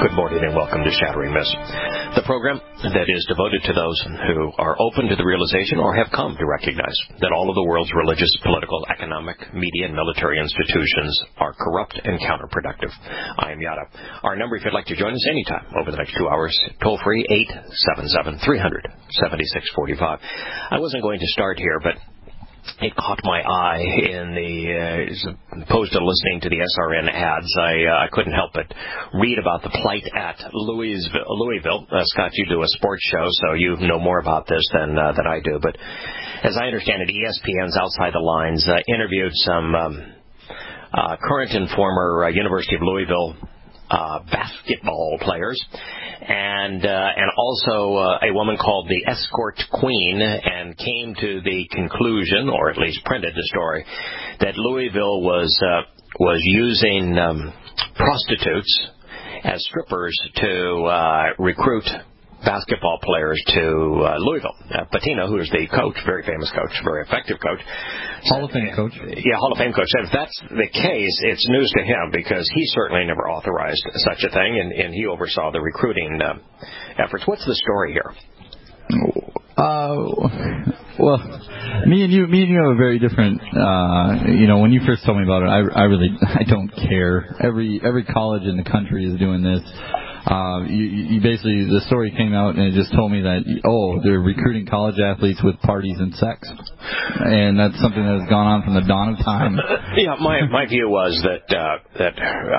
Good morning and welcome to Shattering Myths, the program that is devoted to those who are open to the realization or have come to recognize that all of the world's religious, political, economic, media, and military institutions are corrupt and counterproductive. I am Yada. Our number, if you'd like to join us anytime over the next 2 hours, toll-free 877-300-7645. I wasn't going to start here, but it caught my eye in the opposed to listening to the SRN ads. I couldn't help but read about the plight at Louisville. Scott, you do a sports show, so you know more about this than I do. But as I understand it, ESPN's Outside the Lines interviewed some current and former University of Louisville basketball players, and also a woman called the Escort Queen, and came to the conclusion, or at least printed the story, that Louisville was using prostitutes as strippers to recruit basketball players to Louisville. Pitino, who is the coach, very famous coach, very effective coach. Hall of Fame coach. Yeah, Hall of Fame coach. If that's the case, it's news to him because he certainly never authorized such a thing, and he oversaw the recruiting efforts. What's the story here? Well, me and you have a very different. When you first told me about it, I don't care. Every college in the country is doing this. You basically, the story came out and it just told me that, they're recruiting college athletes with parties and sex. And that's something that has gone on from the dawn of time. Yeah, my view was that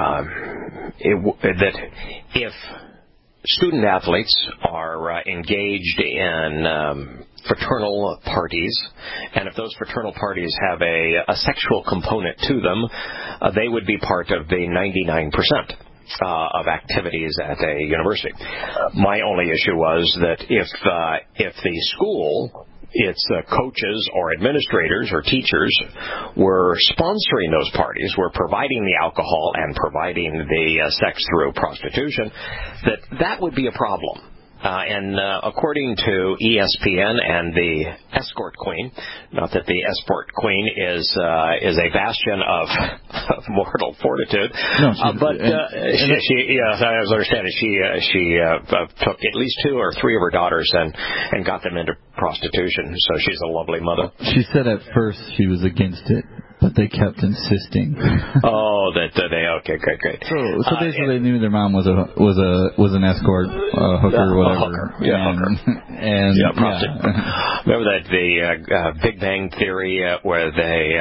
if student athletes are engaged in fraternal parties, and if those fraternal parties have a sexual component to them, they would be part of the 99%. Of activities at a university. My only issue was that if the school, its coaches or administrators or teachers were sponsoring those parties, were providing the alcohol and providing the sex through prostitution, that would be a problem. And according to ESPN and the Escort Queen, not that the Escort Queen is a bastion of mortal fortitude, no, she, as I was understanding, she took at least 2 or 3 of her daughters and got them into prostitution. So she's a lovely mother. She said at first she was against it, but they kept insisting. Okay, great. So basically, they knew their mom was an escort, hooker, whatever. Hooker. Yeah, hooker. And prostitute. Remember that the Big Bang Theory where they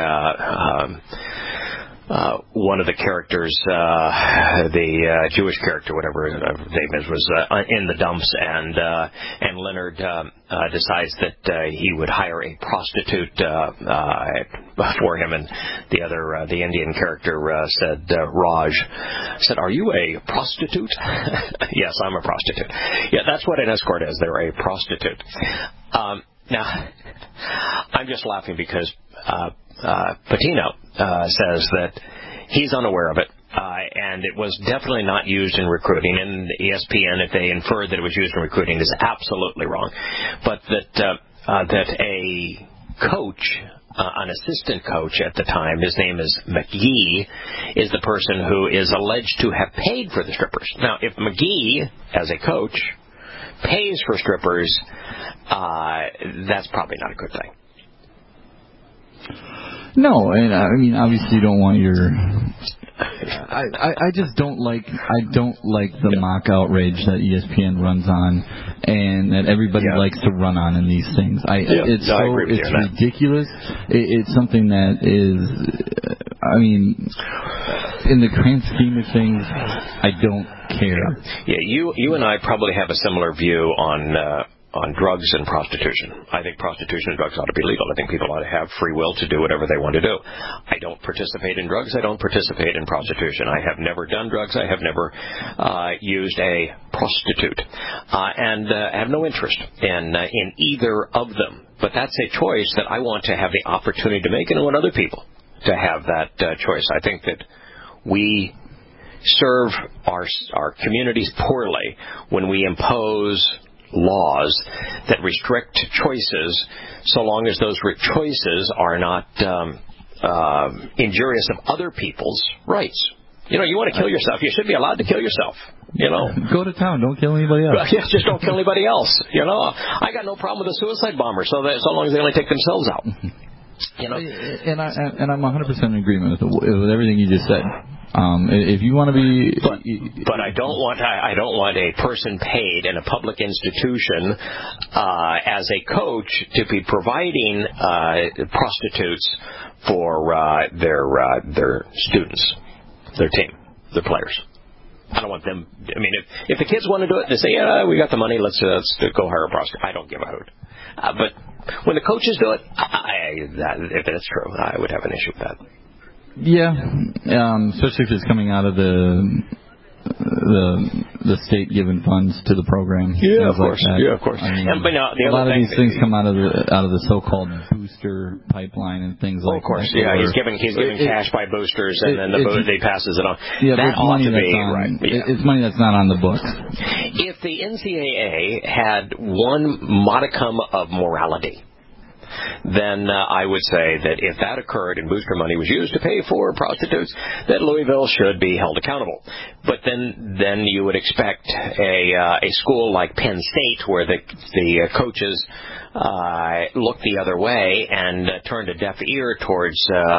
one of the characters, the Jewish character, whatever his name is, was in the dumps, and Leonard decides that he would hire a prostitute for him, and the Indian character said, Raj, said, "Are you a prostitute?" Yes, I'm a prostitute. Yeah, that's what an escort is. They're a prostitute. Now, I'm just laughing because Pitino says that he's unaware of it, and it was definitely not used in recruiting. And ESPN, if they inferred that it was used in recruiting, is absolutely wrong. But that a coach, an assistant coach at the time, his name is McGee, is the person who is alleged to have paid for the strippers. Now, if McGee, as a coach, pays for strippers, that's probably not a good thing. No, and I mean, obviously you don't want your... I just don't like the mock outrage that ESPN runs on and that everybody likes to run on in these things. It's ridiculous. It's something that is, I mean, in the grand scheme of things, I don't care. Yeah, you and I probably have a similar view on drugs and prostitution. I think prostitution and drugs ought to be legal. I think people ought to have free will to do whatever they want to do. I don't participate in drugs. I don't participate in prostitution. I have never done drugs. I have never used a prostitute. And have no interest in either of them. But that's a choice that I want to have the opportunity to make, and I want other people to have that choice. I think that we serve our communities poorly when we impose laws that restrict choices, so long as those choices are not injurious of other people's rights. You want to kill yourself. You should be allowed to kill yourself. Go to town. Don't kill anybody else. Yeah, just don't kill anybody else. I got no problem with a suicide bomber, so long as they only take themselves out. And I'm 100% in agreement with everything you just said. If you want to be, but I don't want a person paid in a public institution as a coach to be providing prostitutes for their students, their team, their players. I don't want them. I mean, if the kids want to do it, they say, "Yeah, we got the money. Let's go hire a prostitute." I don't give a hoot. But when the coaches do it, if that's true, I would have an issue with that. Yeah, especially if it's coming out of the state giving funds to the program. Yeah, of course. Like Yeah, of course. I mean, but now, a lot of these things come out of the so-called booster pipeline and things like that. Of course, yeah. He's giving cash by boosters, and then he passes it on. Yeah, that ought to be right. It's money that's not on the books. If the NCAA had one modicum of morality, then I would say that if that occurred and booster money was used to pay for prostitutes, that Louisville should be held accountable. But then you would expect a school like Penn State, where the coaches look the other way and turned a deaf ear towards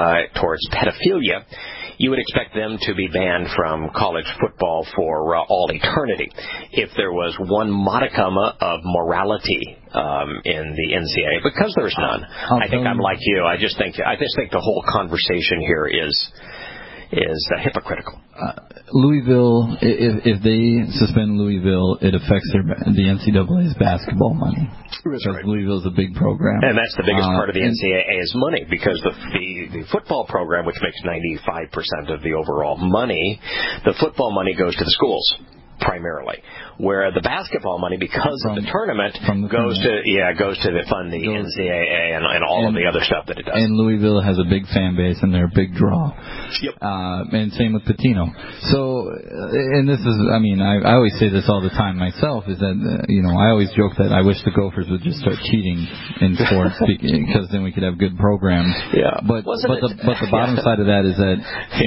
pedophilia. You would expect them to be banned from college football for all eternity. If there was one modicum of morality in the NCAA, because there's none, I think I'm like you. I just think the whole conversation here is hypocritical. Louisville, if they suspend Louisville, it affects the NCAA's basketball money. That's right. Louisville's a big program, and that's the biggest part of the NCAA's money, because the football program, which makes 95% of the overall money, the football money goes to the schools primarily, where the basketball money, because of the tournament, goes to fund the NCAA and all of the other stuff that it does. And Louisville has a big fan base, and they're a big draw. Yep. And same with Patino. So, and this is, I mean, I always say this all the time myself, is that, I always joke that I wish the Gophers would just start cheating in sports, because then we could have good programs. Yeah. But the bottom side of that is that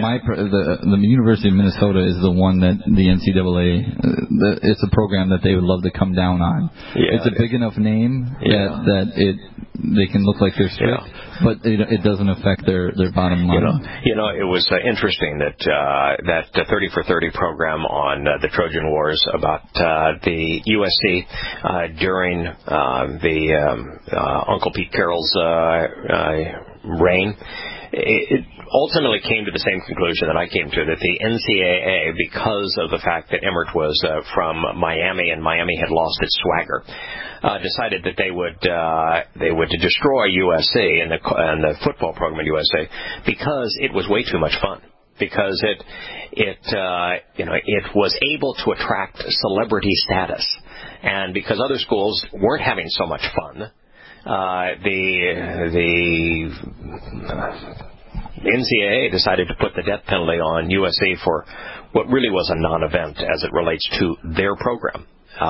the University of Minnesota is the one that the NCAA, it's a program that they would love to come down on. Yeah, it's a big enough name that they can look like they're strict, but it doesn't affect their bottom line. It was interesting that 30 for 30 program on the Trojan Wars about the USC during the Uncle Pete Carroll's reign. It ultimately came to the same conclusion that I came to, that the NCAA, because of the fact that Emmert was from Miami and Miami had lost its swagger, decided that they would destroy USC and the football program at USC, because it was way too much fun. Because it was able to attract celebrity status, and because other schools weren't having so much fun, the NCAA decided to put the death penalty on USC for what really was a non-event as it relates to their program.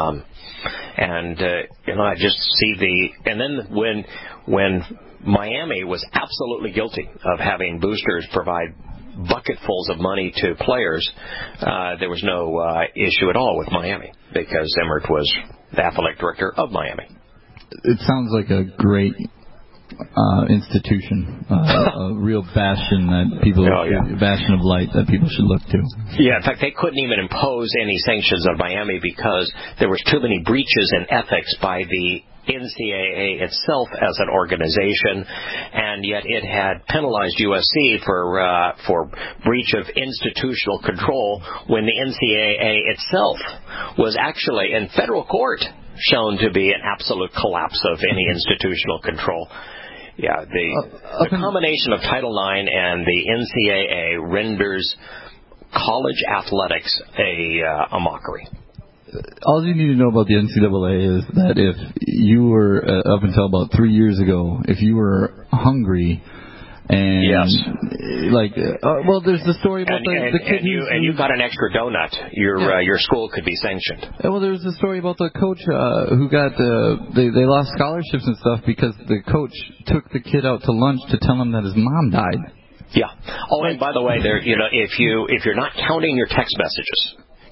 I just see and then when Miami was absolutely guilty of having boosters provide bucketfuls of money to players, there was no issue at all with Miami, because Emmert was the athletic director of Miami. It sounds like a great institution, a real bastion that bastion of light that people should look to. Yeah, in fact, they couldn't even impose any sanctions on Miami because there was too many breaches in ethics by the NCAA itself as an organization, and yet it had penalized USC for breach of institutional control when the NCAA itself was actually in federal court shown to be an absolute collapse of any institutional control. Yeah, the combination of Title IX and the NCAA renders college athletics a mockery. All you need to know about the NCAA is that if you were, up until about 3 years ago, if you were hungry and there's the story about the kid and you got an extra donut, your school could be sanctioned. Well, there's the story about the coach who got they lost scholarships and stuff because the coach took the kid out to lunch to tell him that his mom died. Yeah. Oh, and by the way, if you're not counting your text messages,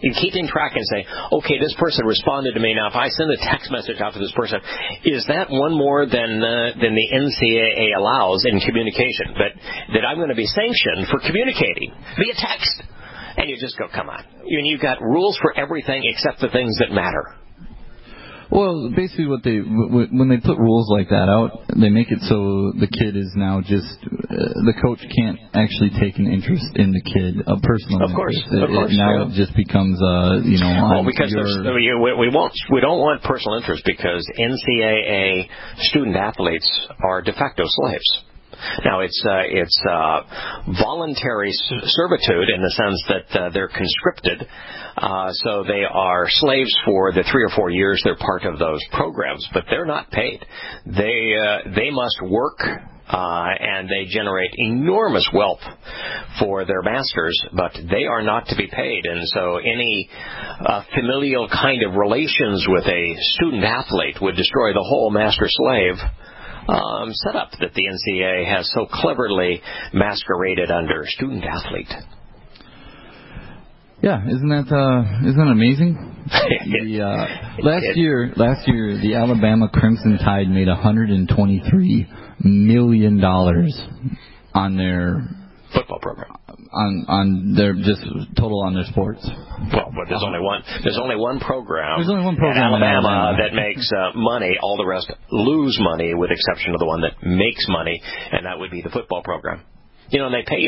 You're keeping track and say, okay, this person responded to me. Now, if I send a text message out to this person, is that one more than the NCAA allows in communication? That I'm going to be sanctioned for communicating via text? And you just go, come on. You've got rules for everything except the things that matter. Well, basically when they put rules like that out, they make it so the kid is now just, the coach can't actually take an interest in the kid, a personal interest. Of course. Now it just becomes, because we don't want personal interest because NCAA student athletes are de facto slaves. Now, it's voluntary servitude in the sense that they're conscripted, so they are slaves for the 3 or 4 years they're part of those programs, but they're not paid. They must work, and they generate enormous wealth for their masters, but they are not to be paid. And so any familial kind of relations with a student athlete would destroy the whole master-slave setup that the NCAA has so cleverly masqueraded under student athlete. Yeah, isn't that amazing? Last year, the Alabama Crimson Tide made $123 million on their football program. On their just total on their sports. Well, but there's only one program. There's only one program in Alabama that makes money. All the rest lose money, with the exception of the one that makes money, and that would be the football program. And they pay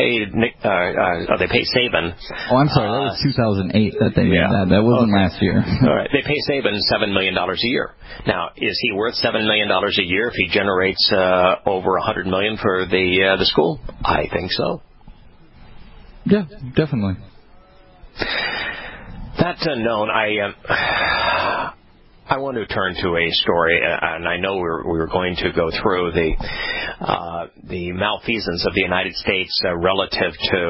Saban. Oh, I'm sorry, that was 2008 that they made that. That wasn't last year. All right, they pay Saban $7 million a year. Now, is he worth $7 million a year if he generates over $100 million for the school? I think so. Yeah, definitely. That known, I want to turn to a story, and I know we were going to go through the malfeasance of the United States relative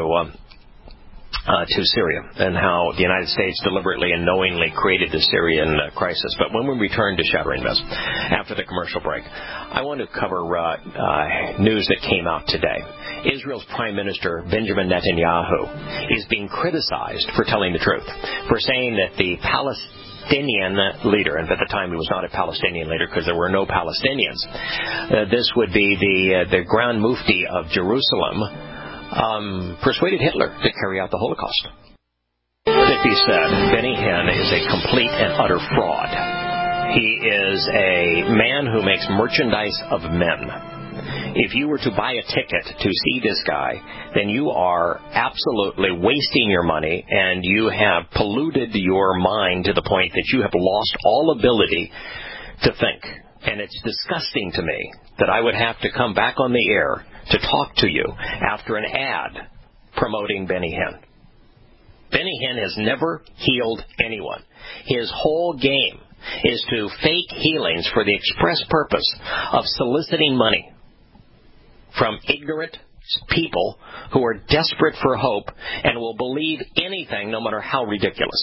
to Syria and how the United States deliberately and knowingly created the Syrian crisis. But when we return to Shattering Myths after the commercial break, I want to cover news that came out today. Israel's Prime Minister Benjamin Netanyahu is being criticized for telling the truth, for saying that the Palestinian leader, and at the time he was not a Palestinian leader because there were no Palestinians, this would be the Grand Mufti of Jerusalem, persuaded Hitler to carry out the Holocaust. It be said, Benny Hinn is a complete and utter fraud. He is a man who makes merchandise of men. If you were to buy a ticket to see this guy, then you are absolutely wasting your money, and you have polluted your mind to the point that you have lost all ability to think. And it's disgusting to me that I would have to come back on the air to talk to you after an ad promoting Benny Hinn. Benny Hinn has never healed anyone. His whole game is to fake healings for the express purpose of soliciting money from ignorant people who are desperate for hope and will believe anything, no matter how ridiculous.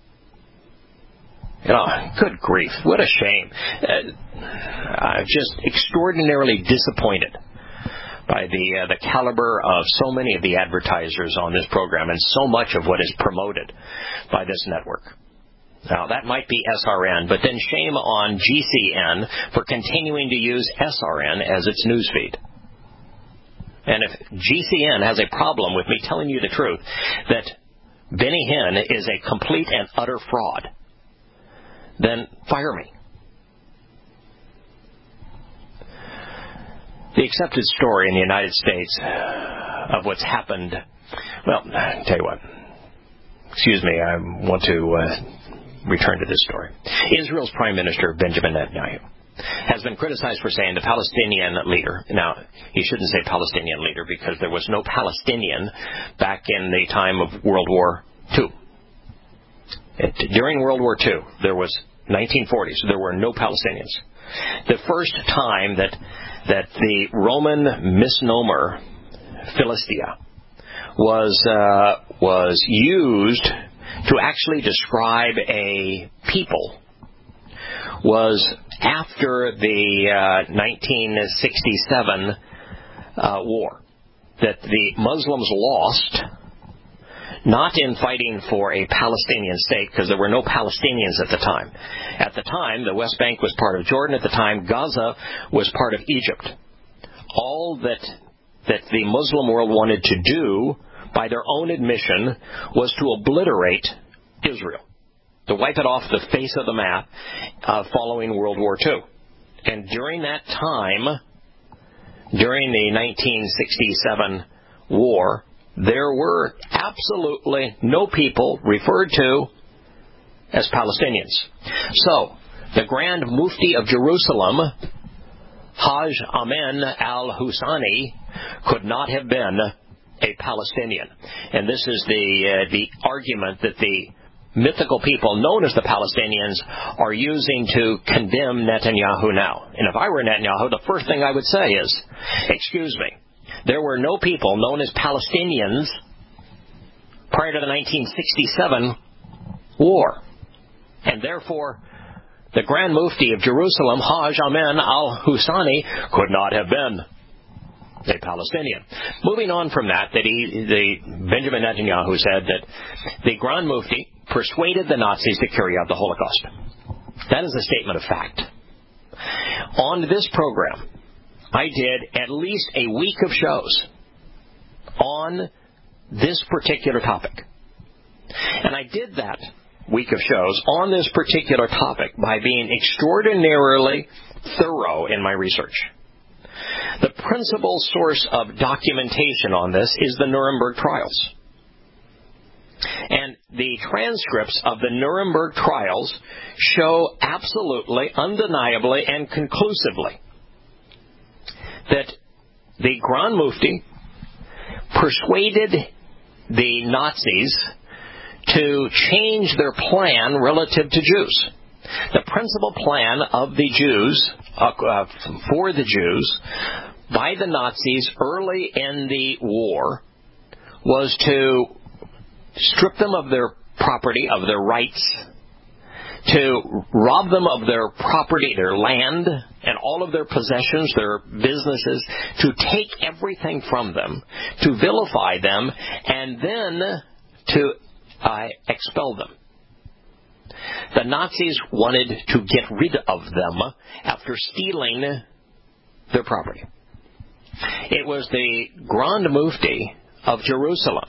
Good grief, what a shame. I'm just extraordinarily disappointed by the caliber of so many of the advertisers on this program and so much of what is promoted by this network. Now, that might be SRN, but then shame on GCN for continuing to use SRN as its newsfeed. And if GCN has a problem with me telling you the truth, that Benny Hinn is a complete and utter fraud, then fire me. The accepted story in the United States of what's happened, well, I'll tell you what. Excuse me, I want to return to this story. Israel's Prime Minister, Benjamin Netanyahu, has been criticized for saying the Palestinian leader. Now, he shouldn't say Palestinian leader because there was no Palestinian back in the time of World War II. During World War II, there was 1940s, there were no Palestinians. The first time that the Roman misnomer Philistia was used to actually describe a people was after the 1967 war, that the Muslims lost not in fighting for a Palestinian state, because there were no Palestinians at the time. At the time, the West Bank was part of Jordan. At the time, Gaza was part of Egypt. All that the Muslim world wanted to do, by their own admission, was to obliterate Israel, to wipe it off the face of the map following World War II. And during that time, during the 1967 war, there were absolutely no people referred to as Palestinians. So, the Grand Mufti of Jerusalem, Hajj Amin al-Husani, could not have been a Palestinian. And this is the argument that the mythical people known as the Palestinians are using to condemn Netanyahu now. And if I were Netanyahu, the first thing I would say is, excuse me, there were no people known as Palestinians prior to the 1967 war. And therefore, the Grand Mufti of Jerusalem, Hajj Amin al-Husani, could not have been a Palestinian. Moving on from that, Benjamin Netanyahu said that the Grand Mufti persuaded the Nazis to carry out the Holocaust. That is a statement of fact. On this program, I did at least a week of shows on this particular topic. And I did that week of shows on this particular topic by being extraordinarily thorough in my research. The principal source of documentation on this is the Nuremberg trials. And the transcripts of the Nuremberg trials show absolutely, undeniably, and conclusively that the Grand Mufti persuaded the Nazis to change their plan relative to Jews. The principal plan of the Jews, for the Jews, by the Nazis early in the war, was to strip them of their property, of their rights, to rob them of their property, their land, and all of their possessions, their businesses, to take everything from them, to vilify them, and then to expel them. The Nazis wanted to get rid of them after stealing their property. It was the Grand Mufti of Jerusalem,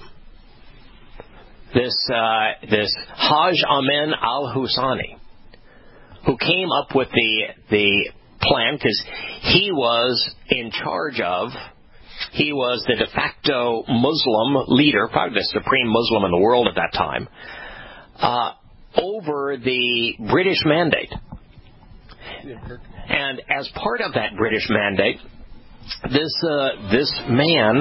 this Hajj Amin al-Husani, who came up with the plan, because he was in charge of, he was the de facto Muslim leader, probably the supreme Muslim in the world at that time, over the British mandate. And as part of that British mandate, this man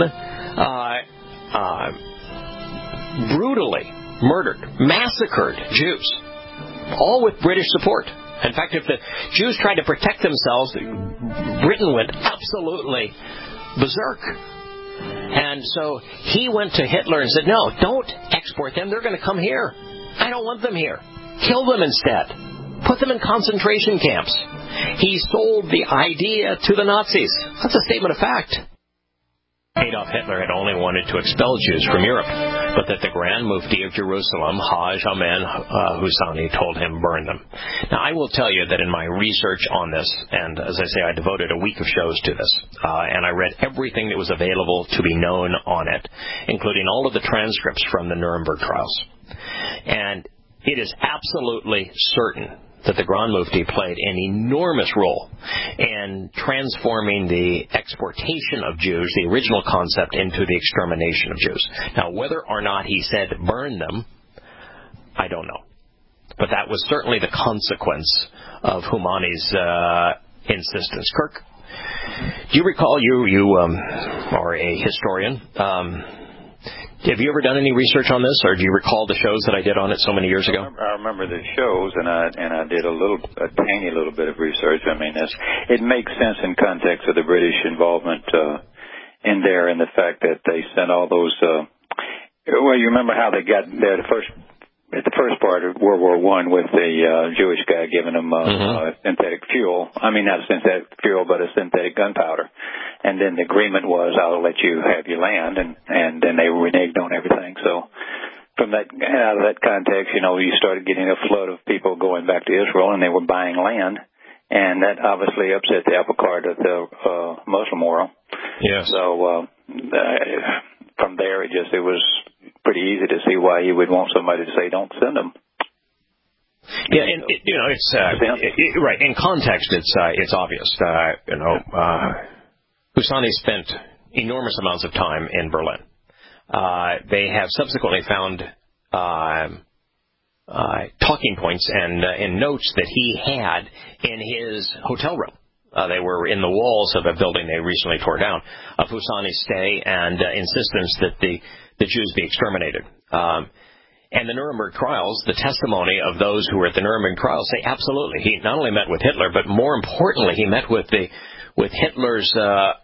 brutally murdered, massacred Jews, all with British support. In fact, if the Jews tried to protect themselves, Britain went absolutely berserk. And so he went to Hitler and said, no, don't export them. They're going to come here. I don't want them here. Kill them instead. Put them in concentration camps. He sold the idea to the Nazis. That's a statement of fact. Adolf Hitler had only wanted to expel Jews from Europe, but that the Grand Mufti of Jerusalem, Hajj Amin Husani, told him burn them. Now, I will tell you that in my research on this, and as I say, I devoted a week of shows to this, and I read everything that was available to be known on it, including all of the transcripts from the Nuremberg trials. And it is absolutely certain that the Grand Mufti played an enormous role in transforming the exportation of Jews, the original concept, into the extermination of Jews. Now, whether or not he said burn them, I don't know. But that was certainly the consequence of Humani's insistence. Kirk, do you recall, you are a historian, have you ever done any research on this, or do you recall the shows that I did on it so many years ago? I remember the shows, and I did a tiny little bit of research. I mean, it makes sense in context of the British involvement in there, and the fact that they sent all those. Well, you remember how they got there at the first part of World War I with the Jewish guy giving them synthetic fuel. I mean, not synthetic fuel, but a synthetic gunpowder. And then the agreement was, I'll let you have your land, and then they reneged on everything. So from that, out of that context, you started getting a flood of people going back to Israel, and they were buying land, and that obviously upset the apple cart of the Muslim world. Yes. So from there, it was pretty easy to see why he would want somebody to say, "Don't send them." Yeah, and it's right in context. It's obvious. Husani spent enormous amounts of time in Berlin. They have subsequently found talking points and notes that he had in his hotel room. They were in the walls of a building they recently tore down of Husani's stay and insistence that the Jews be exterminated. And the Nuremberg trials, the testimony of those who were at the Nuremberg trials say absolutely. He not only met with Hitler, but more importantly, he met with Hitler's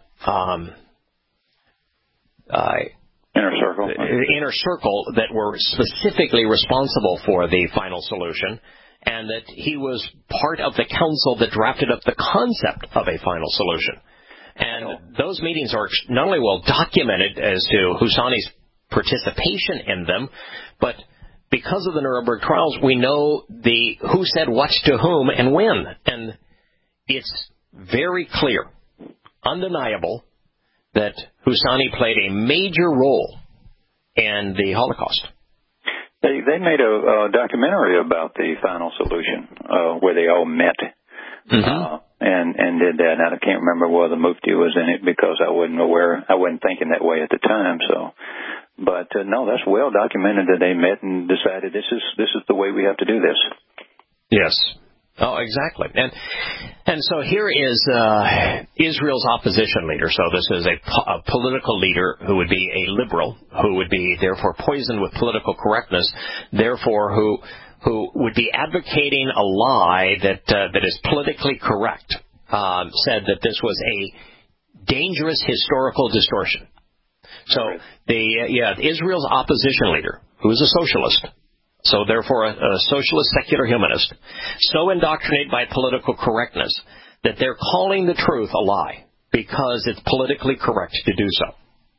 inner circle that were specifically responsible for the final solution, and that he was part of the council that drafted up the concept of a final solution. And those meetings are not only well documented as to Husani's participation in them, but because of the Nuremberg trials, we know who said what to whom and when. And it's very clear, undeniable, that Husani played a major role in the Holocaust. They made a documentary about the final solution, where they all met and did that. And I can't remember whether the Mufti was in it because I wasn't thinking that way at the time. So, but no, that's well documented that they met and decided this is the way we have to do this. Yes. Oh, exactly. And so here is Israel's opposition leader. So this is a political leader who would be a liberal, who would be therefore poisoned with political correctness, therefore who would be advocating a lie that is politically correct, said that this was a dangerous historical distortion. So Israel's opposition leader, who is a socialist, so therefore a socialist secular humanist, so indoctrinated by political correctness that they're calling the truth a lie because it's politically correct to do so.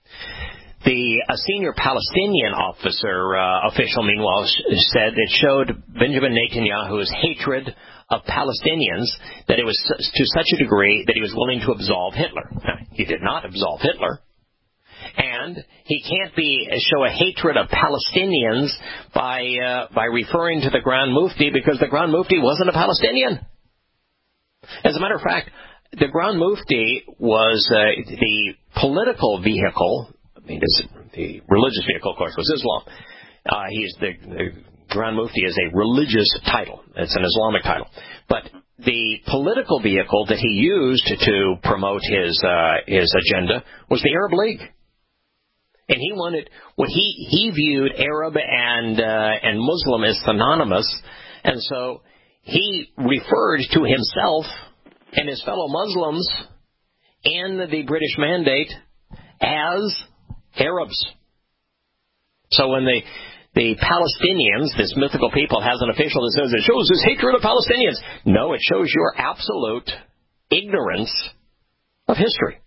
A senior Palestinian official, meanwhile, said it showed Benjamin Netanyahu's hatred of Palestinians, that it was to such a degree that he was willing to absolve Hitler. Now, he did not absolve Hitler. And he can't show a hatred of Palestinians by referring to the Grand Mufti, because the Grand Mufti wasn't a Palestinian. As a matter of fact, the Grand Mufti was the political vehicle. I mean, the religious vehicle, of course, was Islam. The Grand Mufti is a religious title. It's an Islamic title. But the political vehicle that he used to promote his agenda was the Arab League. And he wanted what he viewed Arab and Muslim as synonymous, and so he referred to himself and his fellow Muslims in the British Mandate as Arabs. So when the Palestinians, this mythical people, has an official that says it shows his hatred of Palestinians, no, it shows your absolute ignorance of history.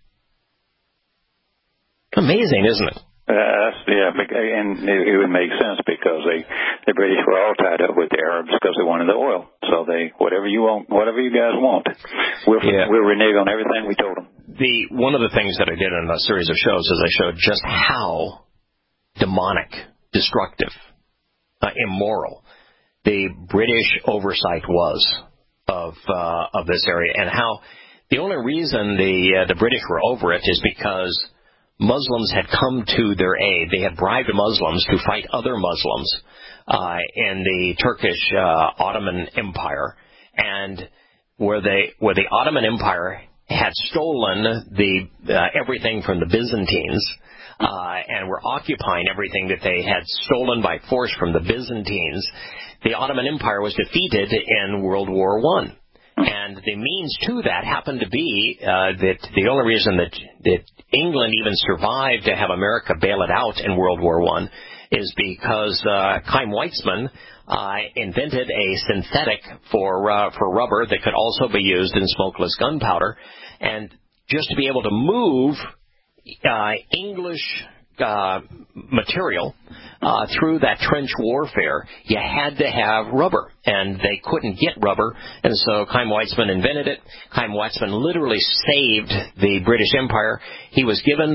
Amazing, isn't it? And it would make sense because the British were all tied up with the Arabs because they wanted the oil. So whatever you guys want, we'll renege on everything we told them. One of the things that I did in a series of shows is I showed just how demonic, destructive, immoral the British oversight was of this area, and how the only reason the British were over it is because Muslims had come to their aid. They had bribed Muslims to fight other Muslims in the Turkish Ottoman Empire, and where the Ottoman Empire had stolen everything from the Byzantines and were occupying everything that they had stolen by force from the Byzantines, the Ottoman Empire was defeated in World War I. And the means to that happened to be that the only reason that England even survived to have America bail it out in World War I is because Chaim Weizmann invented a synthetic for rubber that could also be used in smokeless gunpowder. And just to be able to move English material through that trench warfare, you had to have rubber, and they couldn't get rubber, and so Chaim Weizmann invented it. Chaim Weizmann literally saved the British Empire. He was given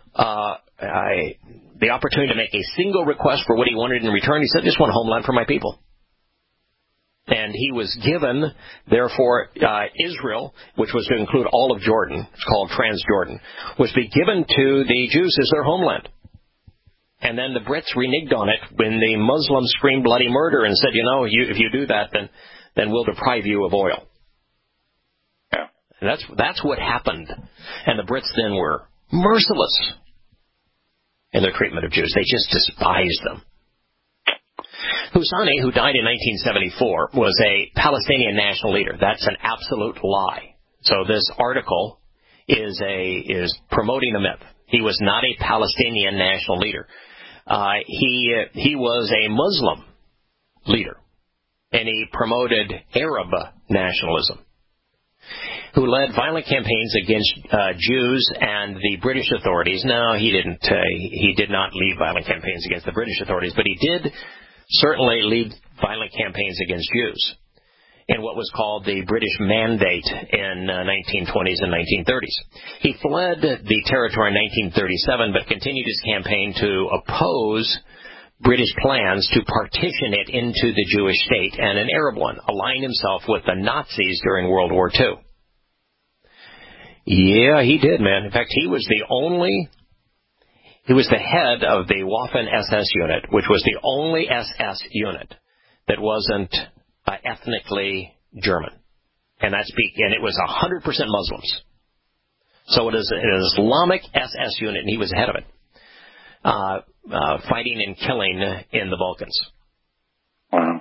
the opportunity to make a single request for what he wanted in return. He said, "Just want homeland for my people." And he was given, therefore, Israel, which was to include all of Jordan, it's called Transjordan, was to be given to the Jews as their homeland. And then the Brits reneged on it when the Muslims screamed bloody murder and said, if you do that, then we'll deprive you of oil. Yeah. And that's what happened. And the Brits then were merciless in their treatment of Jews. They just despised them. Husani, who died in 1974, was a Palestinian national leader. That's an absolute lie. So this article is promoting a myth. He was not a Palestinian national leader. He was a Muslim leader, and he promoted Arab nationalism, who led violent campaigns against Jews and the British authorities. No, he didn't. He did not lead violent campaigns against the British authorities, but he did certainly lead violent campaigns against Jews in what was called the British Mandate in 1920s and 1930s. He fled the territory in 1937, but continued his campaign to oppose British plans to partition it into the Jewish state and an Arab one, align himself with the Nazis during World War II. Yeah, he did, man. In fact, he was the head of the Waffen SS unit, which was the only SS unit that wasn't ethnically German. And it was 100% Muslims. So it is an Islamic SS unit, and he was the head of it, fighting and killing in the Balkans. Wow.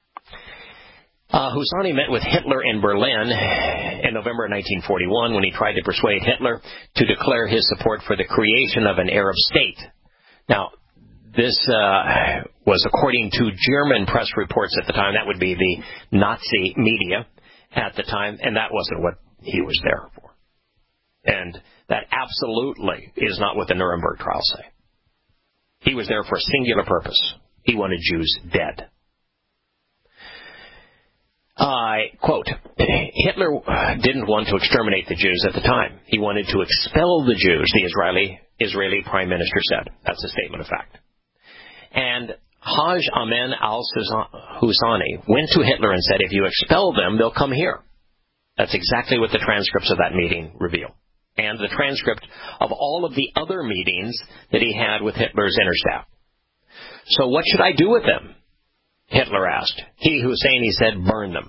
Husani met with Hitler in Berlin in November 1941 when he tried to persuade Hitler to declare his support for the creation of an Arab state. Now, this was according to German press reports at the time. That would be the Nazi media at the time, and that wasn't what he was there for. And that absolutely is not what the Nuremberg trials say. He was there for a singular purpose. He wanted Jews dead. Quote, Hitler didn't want to exterminate the Jews at the time. He wanted to expel the Jews, the Israeli Prime Minister said. That's a statement of fact. And Haj Amin al-Husani went to Hitler and said, if you expel them, they'll come here. That's exactly what the transcripts of that meeting reveal. And the transcript of all of the other meetings that he had with Hitler's inner staff. So what should I do with them? Hitler asked. Husseini said, burn them.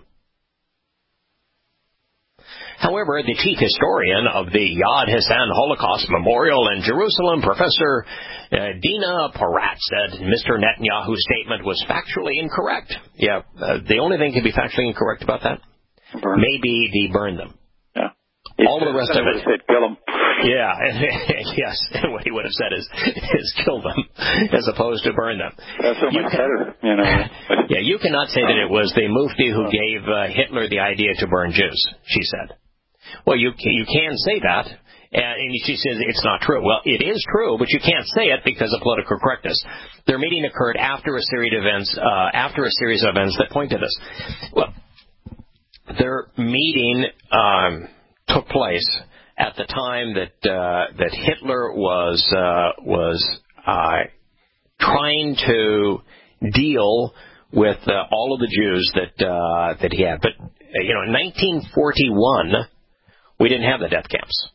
However, the chief historian of the Yad Hassan Holocaust Memorial in Jerusalem, Professor Dina Porat, said Mr. Netanyahu's statement was factually incorrect. Yeah, the only thing can be factually incorrect about that? Maybe the burn them. Yeah. All the rest of it. Said kill them. Yeah, yes. What he would have said is kill them, as opposed to burn them. That's so much better, you know. Yeah, you cannot say that it was the Mufti who gave Hitler the idea to burn Jews, she said. Well, you can say that, and she says it's not true. Well, it is true, but you can't say it because of political correctness. Their meeting occurred after a series of events that point to this. Well, their meeting took place at the time that Hitler was trying to deal with all of the Jews that he had. But in 1941, we didn't have the death camps.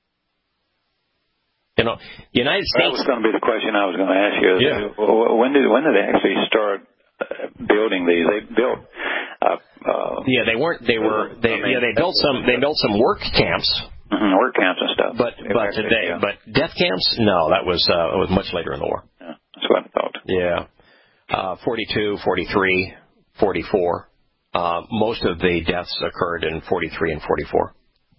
The United States. That was going to be the question I was going to ask you. Yeah. When did they actually start building these? They built. They weren't. They built some. They built some work camps. Mm-hmm, work camps and stuff. But death camps? No, that was much later in the war. Yeah, that's what I thought. Yeah, 42, 43, 44. Most of the deaths occurred in 43 and 44.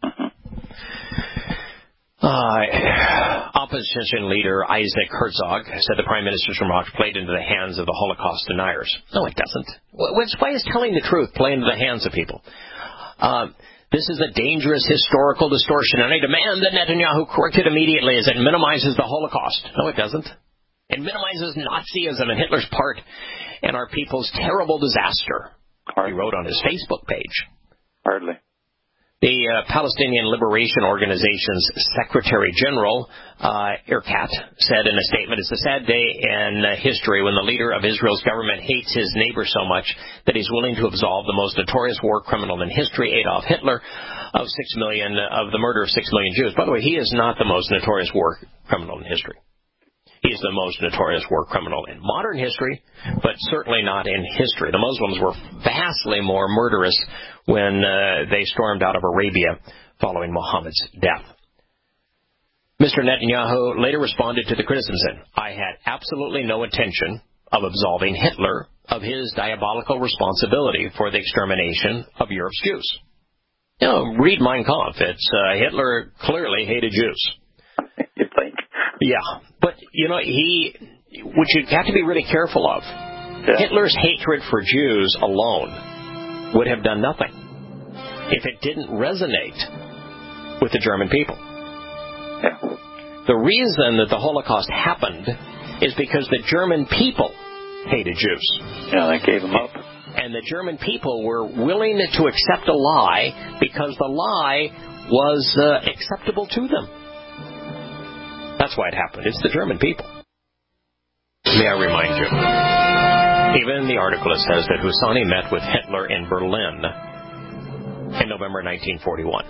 Opposition leader Isaac Herzog said the Prime Minister's remarks played into the hands of the Holocaust deniers. No, it doesn't. Why is telling the truth play into the hands of people? This is a dangerous historical distortion, and I demand that Netanyahu correct it immediately as it minimizes the Holocaust. No, it doesn't. It minimizes Nazism and Hitler's part in our people's terrible disaster. He wrote on his Facebook page. Hardly. The Palestinian Liberation Organization's Secretary General, Irkat, said in a statement, "It's a sad day in history when the leader of Israel's government hates his neighbor so much that he's willing to absolve the most notorious war criminal in history, Adolf Hitler, of the murder of 6 million Jews." By the way, he is not the most notorious war criminal in history. He is the most notorious war criminal in modern history, but certainly not in history. The Muslims were vastly more murderous when they stormed out of Arabia following Muhammad's death. Mr. Netanyahu later responded to the criticism and said, "I had absolutely no intention of absolving Hitler of his diabolical responsibility for the extermination of Europe's Jews." You know, read Mein Kampf. Hitler clearly hated Jews. You think? Yeah, but, you know, which you have to be really careful of. Yeah. Hitler's hatred for Jews alone would have done nothing if it didn't resonate with the German people. Yeah. The reason that the Holocaust happened is because the German people hated Jews. Yeah, they gave them up. And the German people were willing to accept a lie because the lie was acceptable to them. That's why it happened. It's the German people. May I remind you, even in the article it says that Husani met with Hitler in Berlin in November 1941.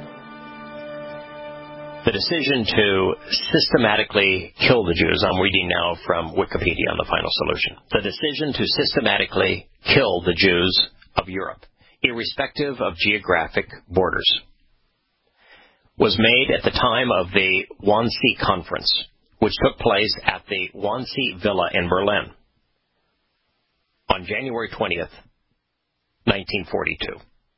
The decision to systematically kill the Jews, I'm reading now from Wikipedia on the Final Solution. The decision to systematically kill the Jews of Europe, irrespective of geographic borders, was made at the time of the Wannsee Conference, which took place at the Wannsee Villa in Berlin on January 20th, 1942.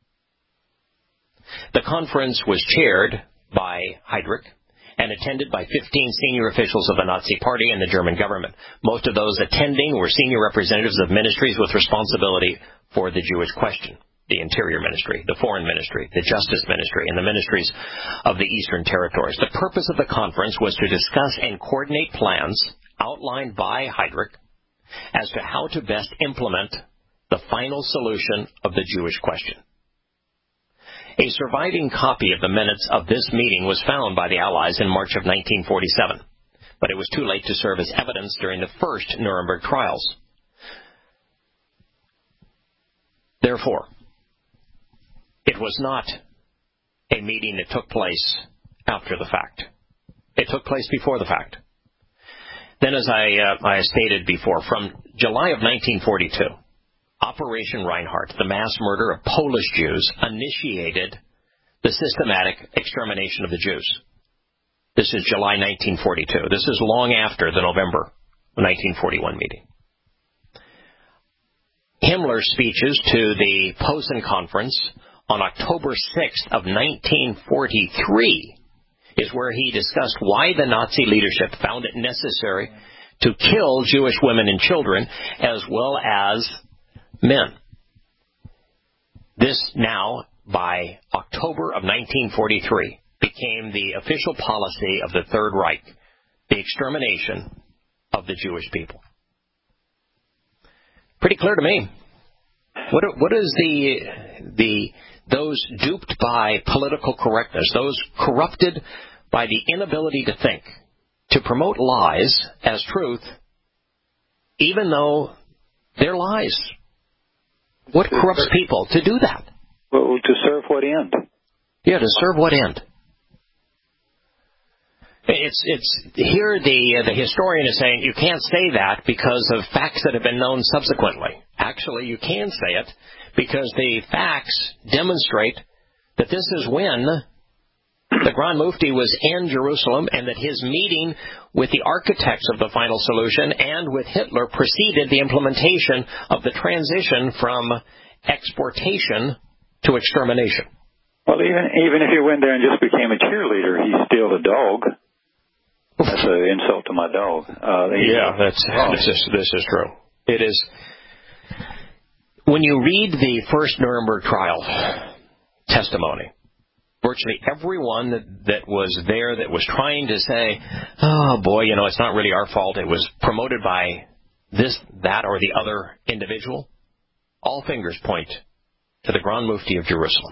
The conference was chaired by Heydrich and attended by 15 senior officials of the Nazi Party and the German government. Most of those attending were senior representatives of ministries with responsibility for the Jewish question. The Interior Ministry, the Foreign Ministry, the Justice Ministry, and the ministries of the Eastern Territories. The purpose of the conference was to discuss and coordinate plans outlined by Heydrich as to how to best implement the final solution of the Jewish question. A surviving copy of the minutes of this meeting was found by the Allies in March of 1947, but it was too late to serve as evidence during the first Nuremberg trials. Therefore, it was not a meeting that took place after the fact. It took place before the fact. Then, as I stated before, from July of 1942, Operation Reinhardt, the mass murder of Polish Jews, initiated the systematic extermination of the Jews. This is July 1942. This is long after the November 1941 meeting. Himmler's speeches to the Posen Conference on October 6th of 1943 is where he discussed why the Nazi leadership found it necessary to kill Jewish women and children as well as men. This now, by October of 1943, became the official policy of the Third Reich, the extermination of the Jewish people. Pretty clear to me. What is those duped by political correctness, those corrupted by the inability to think, to promote lies as truth, even though they're lies? What corrupts people to do that? Well, to serve what end? Yeah, to serve what end? It's here the historian is saying you can't say that because of facts that have been known subsequently. Actually, you can say it because the facts demonstrate that this is when the Grand Mufti was in Jerusalem and that his meeting with the architects of the final solution and with Hitler preceded the implementation of the transition from exportation to extermination. Well, even if he went there and just became a cheerleader, he's still a dog. That's an insult to my dog. This is true. It is. When you read the first Nuremberg trial, testimony. Virtually everyone that was there that was trying to say, oh, boy, it's not really our fault, it was promoted by this, that, or the other individual, all fingers point to the Grand Mufti of Jerusalem.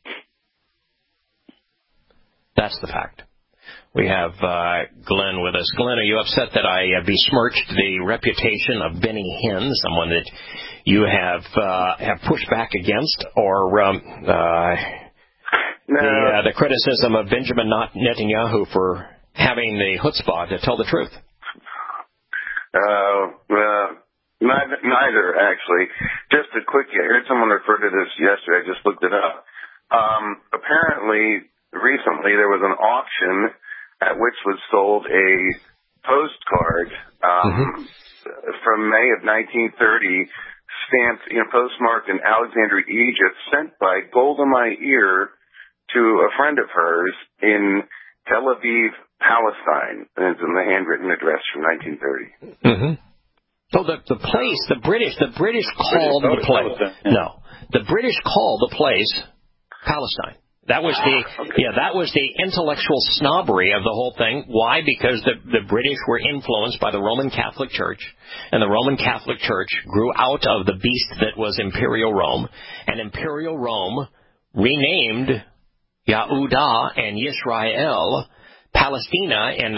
That's the fact. We have Glenn with us. Glenn, are you upset that I besmirched the reputation of Benny Hinn, someone that you have pushed back against, or the criticism of Benjamin Netanyahu for having the chutzpah to tell the truth? Neither, actually. Just a quick, I heard someone refer to this yesterday. I just looked it up. Apparently, recently there was an auction at which was sold a postcard from May of 1930, stamped, postmarked in Alexandria, Egypt, sent by Golda Meir to a friend of hers in Tel Aviv, Palestine. And it's in the handwritten address from 1930. Mm-hmm. So the place, the British called the place. No, the British called the place Palestine. That was the intellectual snobbery of the whole thing. Why? Because the British were influenced by the Roman Catholic Church, and the Roman Catholic Church grew out of the beast that was Imperial Rome, and Imperial Rome renamed Yehuda and Yisrael Palestina in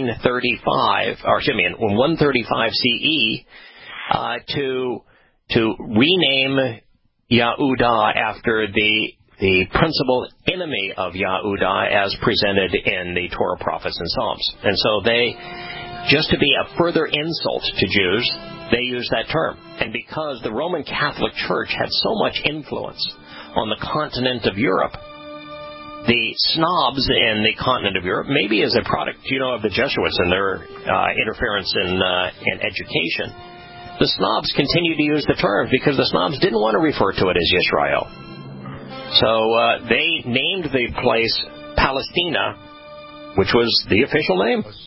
135 CE, to rename Yehuda after the principal enemy of Yehuda as presented in the Torah, prophets, and Psalms. And so they, just to be a further insult to Jews, they use that term. And because the Roman Catholic Church had so much influence on the continent of Europe, the snobs in the continent of Europe, maybe as a product, of the Jesuits and their interference in education, the snobs continue to use the term because the snobs didn't want to refer to it as Yisrael. So they named the place Palestina, which was the official name.